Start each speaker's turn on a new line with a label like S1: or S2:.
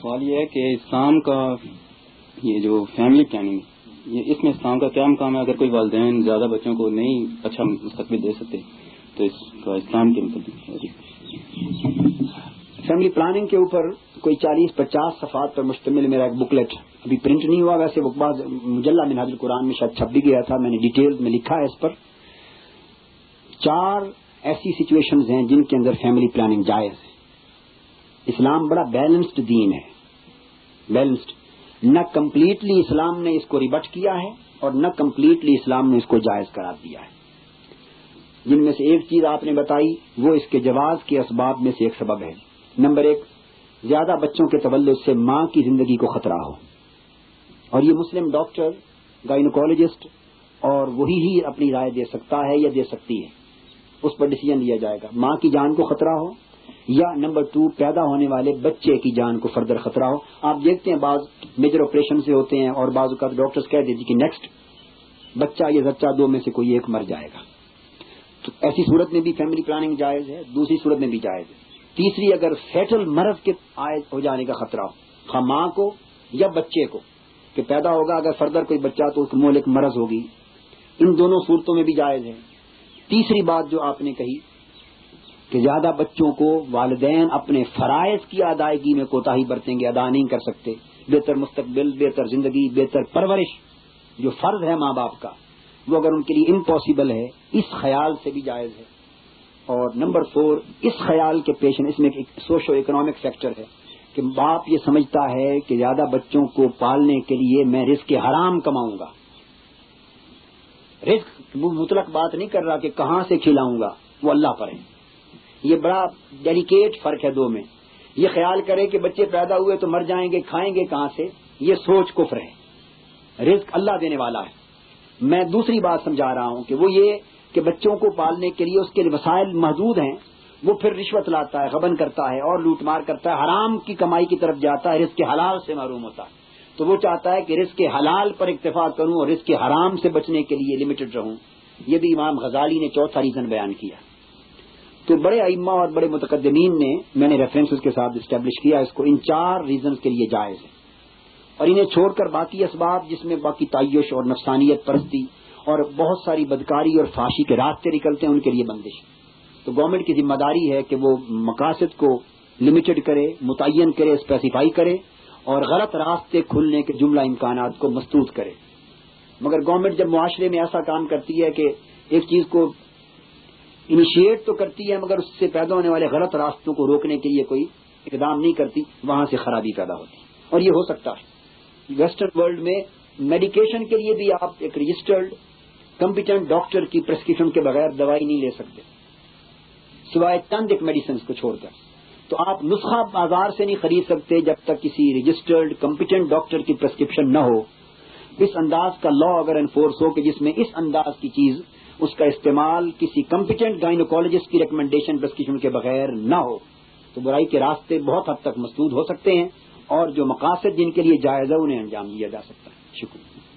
S1: سوال یہ ہے کہ اسلام کا یہ جو فیملی پلاننگ اس میں اسلام کا کیا مقام ہے؟ اگر کوئی والدین زیادہ بچوں کو نہیں اچھا مستقبل دے سکتے تو اس کا اسلام کے مطابق
S2: فیملی پلاننگ کے اوپر کوئی 40-50 صفحات پر مشتمل میرا ایک بکلیٹ ابھی پرنٹ نہیں ہوا، ویسے وہ بعض مجلہ منہاج القرآن میں شاید چھپ بھی گیا تھا، میں نے ڈیٹیل میں لکھا ہے اس پر 4 ایسی سچویشنز ہیں جن کے اندر فیملی پلاننگ جائز ہے۔ اسلام بڑا بیلنسڈ دین ہے، بیلنسڈ، نہ کمپلیٹلی اسلام نے اس کو ریبٹ کیا ہے اور نہ کمپلیٹلی اسلام نے اس کو جائز قرار دیا ہے۔ جن میں سے ایک چیز آپ نے بتائی وہ اس کے جواز کے اسباب میں سے ایک سبب ہے۔ نمبر 1، زیادہ بچوں کے تولد سے ماں کی زندگی کو خطرہ ہو، اور یہ مسلم ڈاکٹر، گائنوکالوجسٹ اور وہی ہی اپنی رائے دے سکتا ہے یا دے سکتی ہے، اس پر ڈیسیجن لیا جائے گا۔ ماں کی جان کو خطرہ ہو یا نمبر 2 پیدا ہونے والے بچے کی جان کو فردر خطرہ ہو۔ آپ دیکھتے ہیں بعض میجر آپریشن سے ہوتے ہیں اور بعض اوقات ڈاکٹرز کہہ دیتے کہ نیکسٹ بچہ یا زچہ 2 میں سے کوئی ایک مر جائے گا، تو ایسی صورت میں بھی فیملی پلاننگ جائز ہے، دوسری صورت میں بھی جائز ہے۔ تیسری، اگر فیٹل مرض کے عائد ہو جانے کا خطرہ ہو، خواہ ماں کو یا بچے کو، کہ پیدا ہوگا اگر فردر کوئی بچہ تو اس کو مہلک مرض ہوگی، ان دونوں صورتوں میں بھی جائز ہے۔ تیسری بات جو آپ نے کہی کہ زیادہ بچوں کو والدین اپنے فرائض کی ادائیگی میں کوتاہی برتیں گے، ادا نہیں کر سکتے، بہتر مستقبل، بہتر زندگی، بہتر پرورش جو فرض ہے ماں باپ کا وہ اگر ان کے لیے امپاسبل ہے، اس خیال سے بھی جائز ہے۔ اور نمبر 4، اس خیال کے پیش اس میں ایک سوشو اکنامک فیکٹر ہے کہ باپ یہ سمجھتا ہے کہ زیادہ بچوں کو پالنے کے لیے میں رزق حرام کماؤں گا۔ رزق مطلق بات نہیں کر رہا کہ کہاں سے کھلاؤں گا، وہ اللہ پر ہے۔ یہ بڑا ڈیلیکیٹ فرق ہے دو میں۔ یہ خیال کرے کہ بچے پیدا ہوئے تو مر جائیں گے، کھائیں گے کہاں سے، یہ سوچ کفر ہے۔ رزق اللہ دینے والا ہے۔ میں دوسری بات سمجھا رہا ہوں کہ وہ یہ کہ بچوں کو پالنے کے لیے اس کے وسائل محدود ہیں، وہ پھر رشوت لاتا ہے، غبن کرتا ہے اور لوٹ مار کرتا ہے، حرام کی کمائی کی طرف جاتا ہے، رزق حلال سے محروم ہوتا ہے۔ تو وہ چاہتا ہے کہ رزق حلال پر اکتفا کروں اور رزق حرام سے بچنے کے لیے لمیٹڈ رہوں۔ یہ بھی امام غزالی نے چوتھا ریزن بیان کیا۔ تو بڑے ائمہ اور بڑے متقدمین نے، میں نے ریفرنسز کے ساتھ اسٹیبلش کیا اس کو، ان 4 ریزنز کے لیے جائز ہے، اور انہیں چھوڑ کر باقی اسباب جس میں باقی تعیش اور نفسانیت پرستی اور بہت ساری بدکاری اور فحاشی کے راستے نکلتے ہیں، ان کے لیے بندش۔ تو گورنمنٹ کی ذمہ داری ہے کہ وہ مقاصد کو لمیٹڈ کرے، متعین کرے، اسپیسیفائی کرے اور غلط راستے کھلنے کے جملہ امکانات کو مسدود کرے۔ مگر گورنمنٹ جب معاشرے میں ایسا کام کرتی ہے کہ ایک چیز کو انیشیٹ تو کرتی ہے مگر اس سے پیدا ہونے والے غلط راستوں کو روکنے کے لیے کوئی اقدام نہیں کرتی، وہاں سے خرابی پیدا ہوتی ہے، اور یہ ہو سکتا ہے۔ ویسٹرن ورلڈ میں میڈیکیشن کے لیے بھی آپ ایک رجسٹرڈ کمپیٹنٹ ڈاکٹر کی پرسکرپشن کے بغیر دوائی نہیں لے سکتے، سوائے چند ایک میڈیسنز کو چھوڑ کر۔ تو آپ نسخہ بازار سے نہیں خرید سکتے جب تک کسی رجسٹرڈ کمپیٹنٹ ڈاکٹر کی پرسکرپشن نہ ہو۔ اس انداز کا لا اگر انفورس ہو کہ جس میں اس انداز کی چیز، اس کا استعمال کسی کمپیٹنٹ گائنوکالوجسٹ کی ریکمنڈیشن پرسکرپشن کے بغیر نہ ہو، تو برائی کے راستے بہت حد تک مسدود ہو سکتے ہیں، اور جو مقاصد جن کے لیے جائز ہے انہیں انجام دیا جا سکتا ہے۔ شکریہ۔